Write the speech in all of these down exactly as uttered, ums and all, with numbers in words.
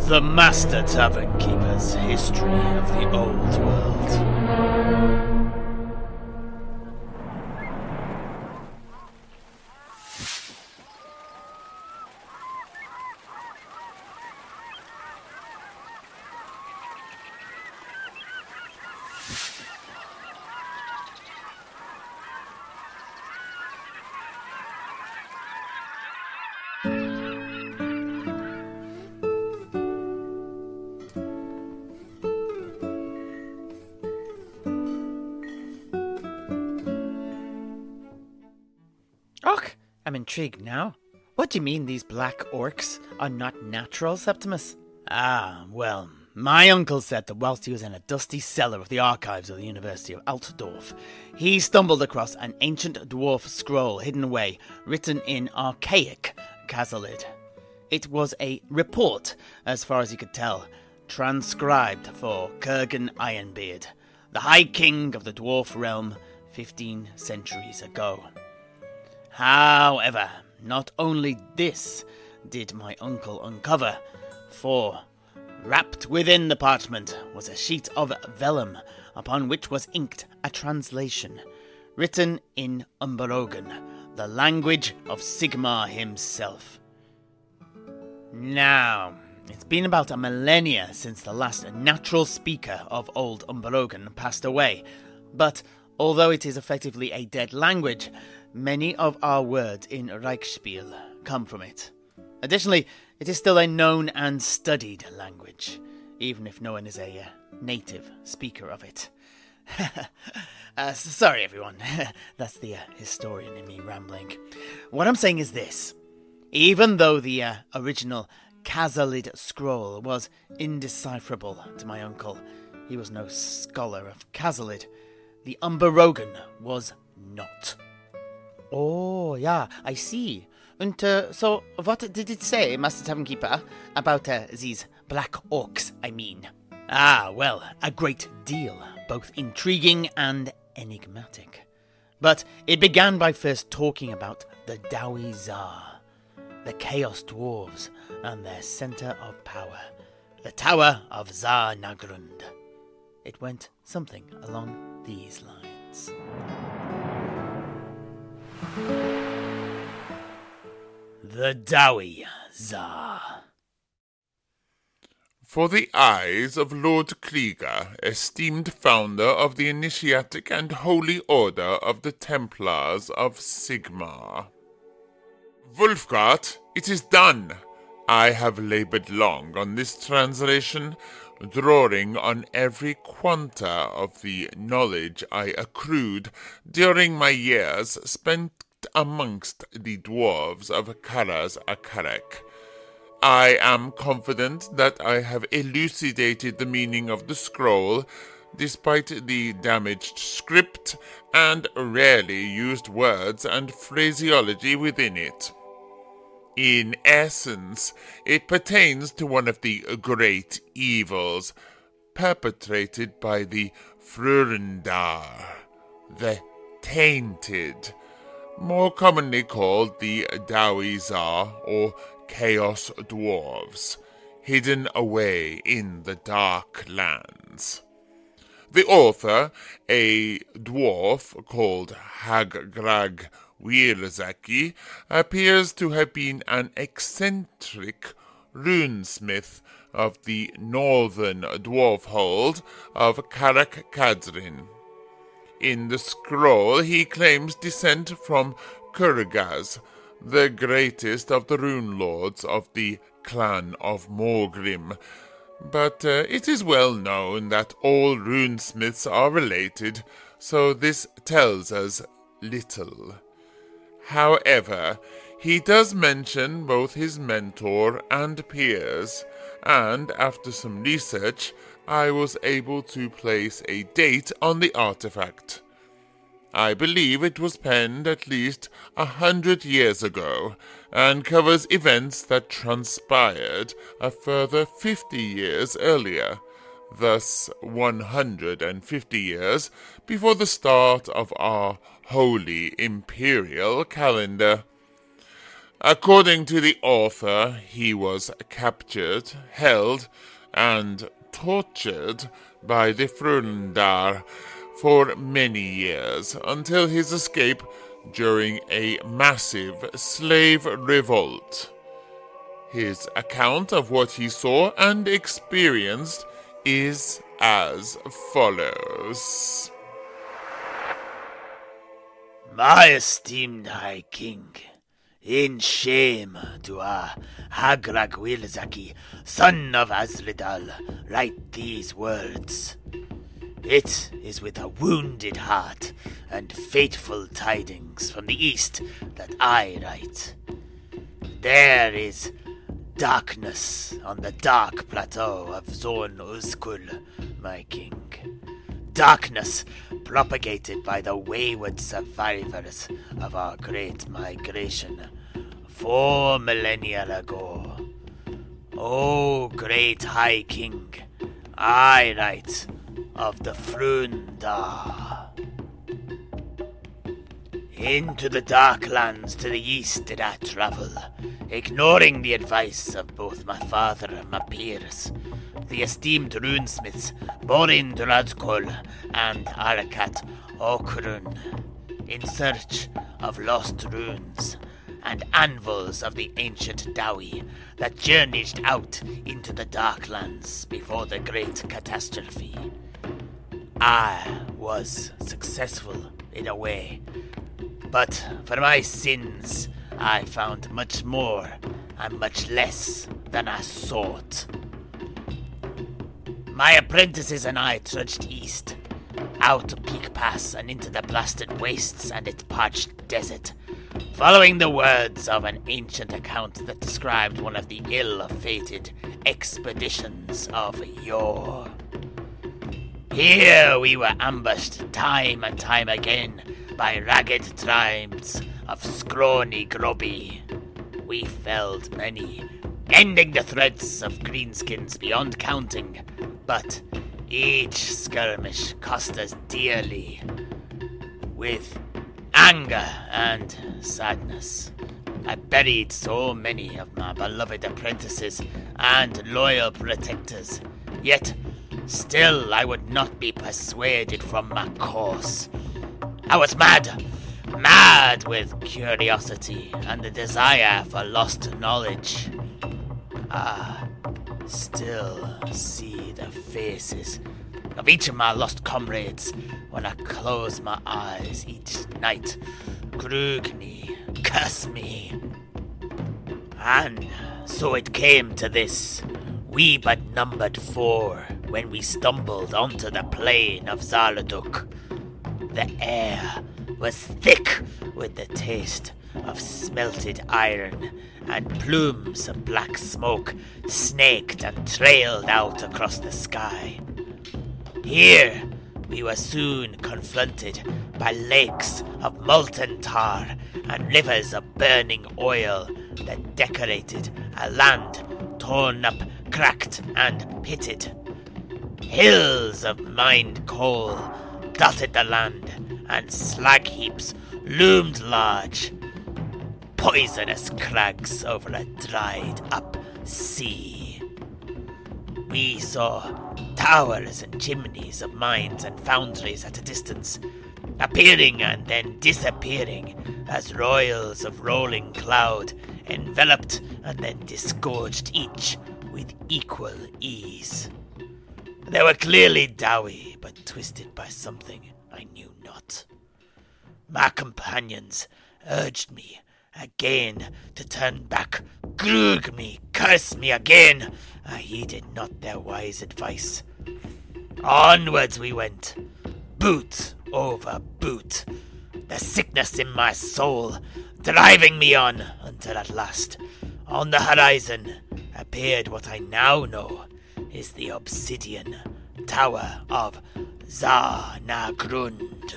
The Master Tavern Keeper's History of the Old World. Och, I'm intrigued now. What do you mean these black orcs are not natural, Septimus? Ah, well, my uncle said that whilst he was in a dusty cellar of the archives of the University of Altdorf, he stumbled across an ancient dwarf scroll hidden away, written in archaic Khazalid. It was a report, as far as he could tell, transcribed for Kurgan Ironbeard, the High King of the Dwarf Realm fifteen centuries ago. However, not only this did my uncle uncover, for wrapped within the parchment was a sheet of vellum upon which was inked a translation, written in Umberogan, the language of Sigmar himself. Now, it's been about a millennia since the last natural speaker of Old Umberogan passed away, but although it is effectively a dead language, many of our words in Reichsspiel come from it. Additionally, it is still a known and studied language, even if no one is a uh, native speaker of it. uh, sorry, everyone. That's the uh, historian in me rambling. What I'm saying is this. Even though the uh, original Khazalid scroll was indecipherable to my uncle, he was no scholar of Khazalid. The Umberogan was not. Oh, yeah, I see. And uh, so, what did it say, Master Tavern Keeper, about uh, these black orcs, I mean? Ah, well, a great deal, both intriguing and enigmatic. But it began by first talking about the Dawi Zar, the Chaos Dwarves, and their centre of power, the Tower of Zar Nagrund. It went something along these lines. The Dawi Zar. For the eyes of Lord Krieger, esteemed founder of the Initiatic and Holy Order of the Templars of Sigmar. Wulfgart, it is done. I have laboured long on this translation, drawing on every quanta of the knowledge I accrued during my years spent amongst the dwarves of Karaz Akarek. I am confident that I have elucidated the meaning of the scroll, despite the damaged script and rarely used words and phraseology within it. In essence, it pertains to one of the great evils perpetrated by the Frurundar, the Tainted, more commonly called the Dawi Zar or Chaos Dwarves, hidden away in the Dark Lands. The author, a dwarf called Hagrag Wierzaki, appears to have been an eccentric runesmith of the northern dwarfhold of Karak Kadrin. In the scroll he claims descent from Kurgaz, the greatest of the rune lords of the clan of Morgrim, but uh, it is well known that all runesmiths are related, so this tells us little. However, he does mention both his mentor and peers, and after some research, I was able to place a date on the artifact. I believe it was penned at least a hundred years ago, and covers events that transpired a further fifty years earlier, thus one hundred and fifty years before the start of our Holy Imperial calendar. According to the author, he was captured, held, and tortured by the Frundar for many years until his escape during a massive slave revolt. His account of what he saw and experienced is as follows. My esteemed High King, in shame do I, Hagrag Wilzaki, son of Azridal, write these words. It is with a wounded heart and fateful tidings from the east that I write. There is darkness on the dark plateau of Zorn Uzkul, my king. Darkness propagated by the wayward survivors of our great migration four millennia ago. O great High King, I write of the Frundar. Into the dark lands to the east did I travel, ignoring the advice of both my father and my peers, the esteemed runesmiths Borin Duradskol and Arakat Okrun, in search of lost runes and anvils of the ancient Dawi that journeyed out into the dark lands before the great catastrophe. I was successful in a way, but for my sins I found much more and much less than I sought. My apprentices and I trudged east, out to Peak Pass and into the blasted wastes and its parched desert, following the words of an ancient account that described one of the ill-fated expeditions of yore. Here we were ambushed time and time again by ragged tribes of scrawny grubby. We felled many, ending the threats of greenskins beyond counting, but each skirmish cost us dearly, with anger and sadness. I buried so many of my beloved apprentices and loyal protectors, yet still I would not be persuaded from my course. I was mad, mad with curiosity and the desire for lost knowledge. I still see the faces of each of my lost comrades when I close my eyes each night. Grug me, curse me. And so it came to this. We but numbered four when we stumbled onto the plain of Zaladuk. The air was thick with the taste of smelted iron, and plumes of black smoke snaked and trailed out across the sky. Here we were soon confronted by lakes of molten tar and rivers of burning oil that decorated a land torn up, cracked, and pitted. Hills of mined coal dotted the land, and slag heaps loomed large. Poisonous crags over a dried-up sea. We saw towers and chimneys of mines and foundries at a distance, appearing and then disappearing as royals of rolling cloud enveloped and then disgorged each with equal ease. They were clearly Dawi, but twisted by something I knew not. My companions urged me again to turn back. Grug me, curse me again. I heeded not their wise advice. Onwards we went, boot over boot, the sickness in my soul driving me on until at last, on the horizon, appeared what I now know is the obsidian tower of Zarnagrund.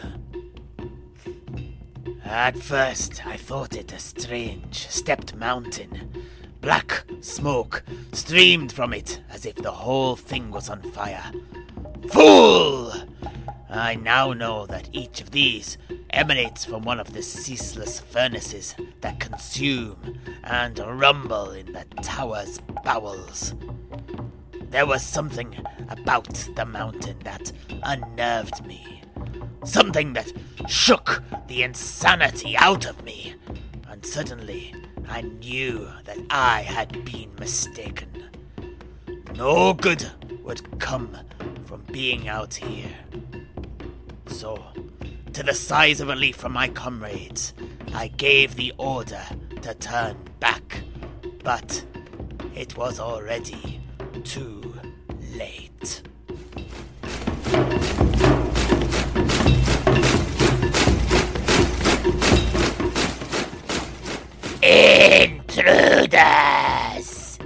At first I thought it a strange, stepped mountain. Black smoke streamed from it as if the whole thing was on fire. Fool! I now know that each of these emanates from one of the ceaseless furnaces that consume and rumble in the tower's bowels. There was something about the mountain that unnerved me. Something that shook the insanity out of me. And suddenly, I knew that I had been mistaken. No good would come from being out here. So, to the size of a leaf from my comrades, I gave the order to turn back. But it was already too late. Intruders!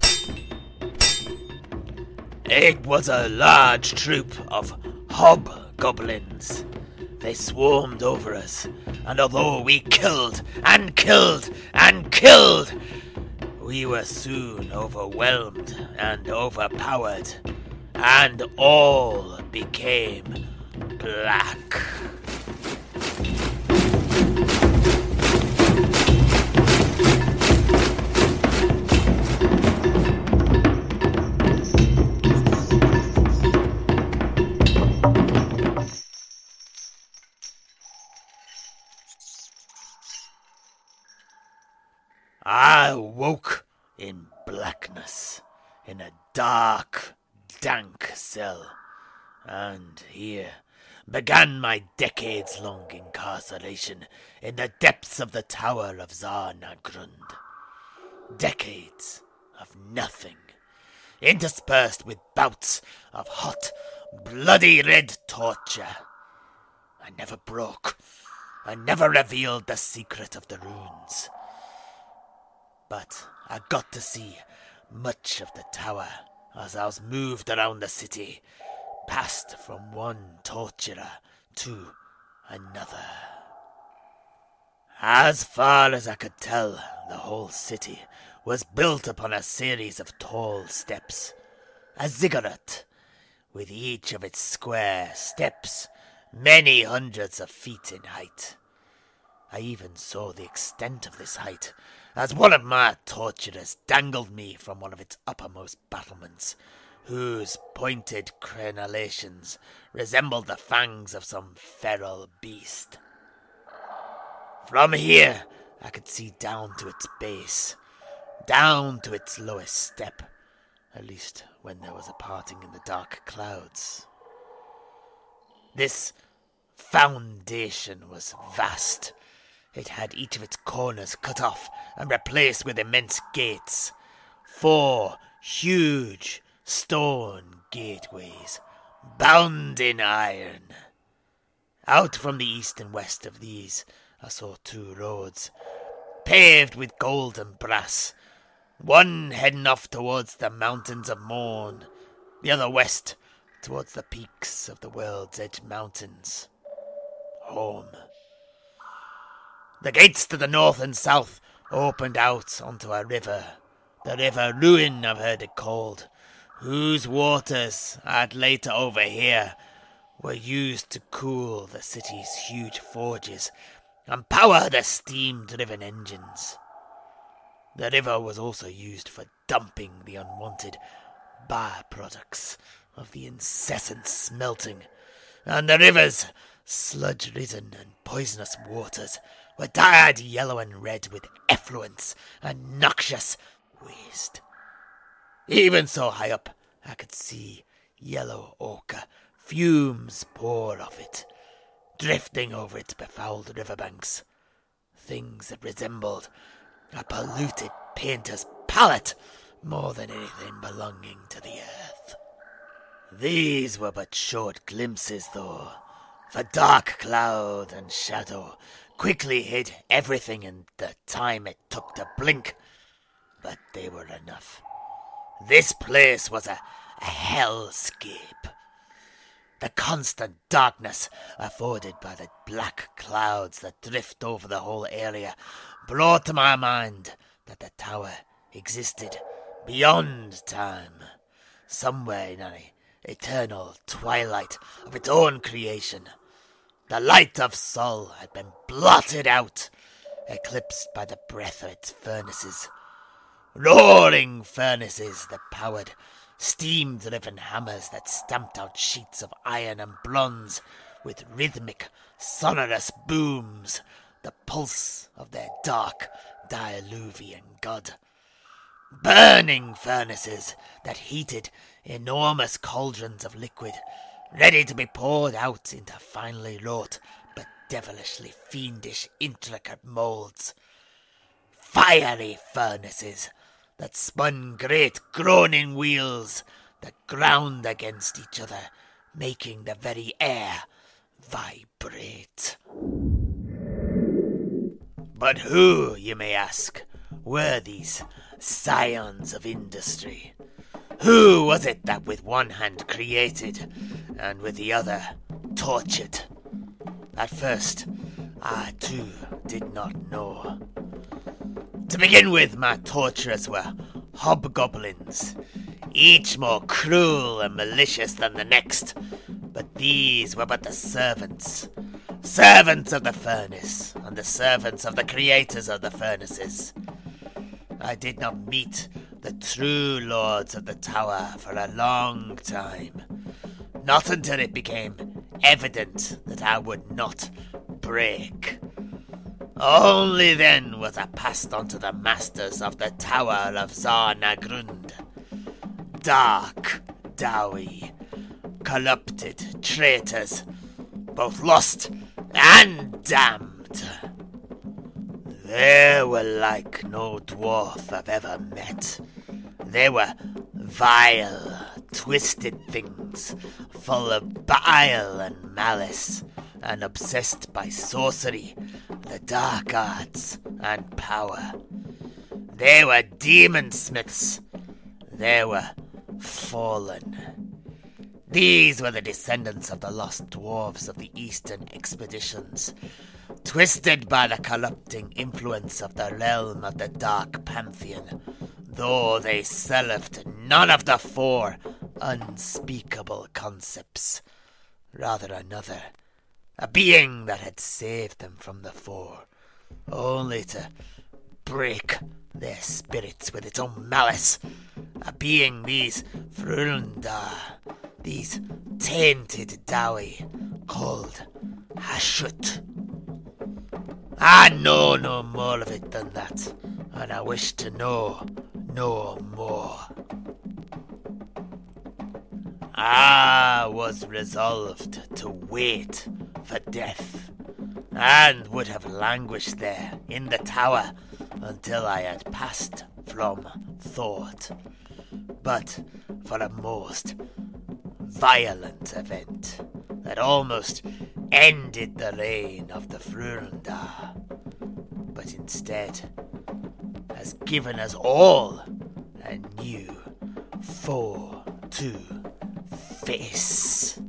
It was a large troop of hobgoblins. They swarmed over us, and although we killed and killed and killed, we were soon overwhelmed and overpowered, and all became black. I woke in blackness, in a dark, dank cell, and here began my decades-long incarceration in the depths of the Tower of Zarnagrund. Decades of nothing, interspersed with bouts of hot, bloody red torture. I never broke, I never revealed the secret of the runes. But I got to see much of the tower as I was moved around the city, passed from one torturer to another. As far as I could tell, the whole city was built upon a series of tall steps, a ziggurat, with each of its square steps many hundreds of feet in height. I even saw the extent of this height, as one of my torturers dangled me from one of its uppermost battlements, whose pointed crenellations resembled the fangs of some feral beast. From here, I could see down to its base, down to its lowest step, at least when there was a parting in the dark clouds. This foundation was vast. It had each of its corners cut off and replaced with immense gates. Four huge stone gateways, bound in iron. Out from the east and west of these, I saw two roads, paved with gold and brass, one heading off towards the mountains of Morn, the other west towards the peaks of the World's Edge Mountains. Home. The gates to the north and south opened out onto a river, the River Ruin I've heard it called, whose waters I'd later overhear were used to cool the city's huge forges and power the steam-driven engines. The river was also used for dumping the unwanted byproducts of the incessant smelting, and the river's sludge-ridden and poisonous waters were dyed yellow and red with effluence and noxious waste. Even so high up, I could see yellow ochre fumes pour off it, drifting over its befouled riverbanks, things that resembled a polluted painter's palette more than anything belonging to the earth. These were but short glimpses, though, for dark cloud and shadow quickly hid everything in the time it took to blink, but they were enough. This place was a, a hellscape. The constant darkness afforded by the black clouds that drift over the whole area brought to my mind that the tower existed beyond time, somewhere in an eternal twilight of its own creation. The light of Sol had been blotted out, eclipsed by the breath of its furnaces. Roaring furnaces that powered steam-driven hammers that stamped out sheets of iron and bronze with rhythmic, sonorous booms, the pulse of their dark, diluvian god. Burning furnaces that heated enormous cauldrons of liquid, ready to be poured out into finely wrought but devilishly fiendish intricate moulds. Fiery furnaces that spun great groaning wheels that ground against each other, making the very air vibrate. But who, you may ask, were these scions of industry? Who was it that with one hand created and with the other tortured? At first, I too did not know. To begin with, my torturers were hobgoblins, each more cruel and malicious than the next, but these were but the servants. Servants of the furnace, and the servants of the creators of the furnaces. I did not meet the true lords of the tower for a long time, not until it became evident that I would not break. Only then was I passed on to the masters of the Tower of Zarnagrund. Dark Dowie, corrupted traitors, both lost and damned. They were like no dwarf I've ever met. They were vile, twisted things, full of bile and malice, and obsessed by sorcery, the dark arts, and power. They were demon-smiths. They were fallen. These were the descendants of the lost dwarves of the eastern expeditions, twisted by the corrupting influence of the realm of the Dark Pantheon, though they served none of the four unspeakable concepts, rather another, a being that had saved them from the four, only to break their spirits with its own malice, a being these Frulundar, these tainted Dowie, called Hashut. I know no more of it than that, and I wish to know no more. I was resolved to wait for death, and would have languished there in the tower until I had passed from thought. But for a most violent event that almost ended the reign of the Frulundar, but instead has given us all a new foe to face.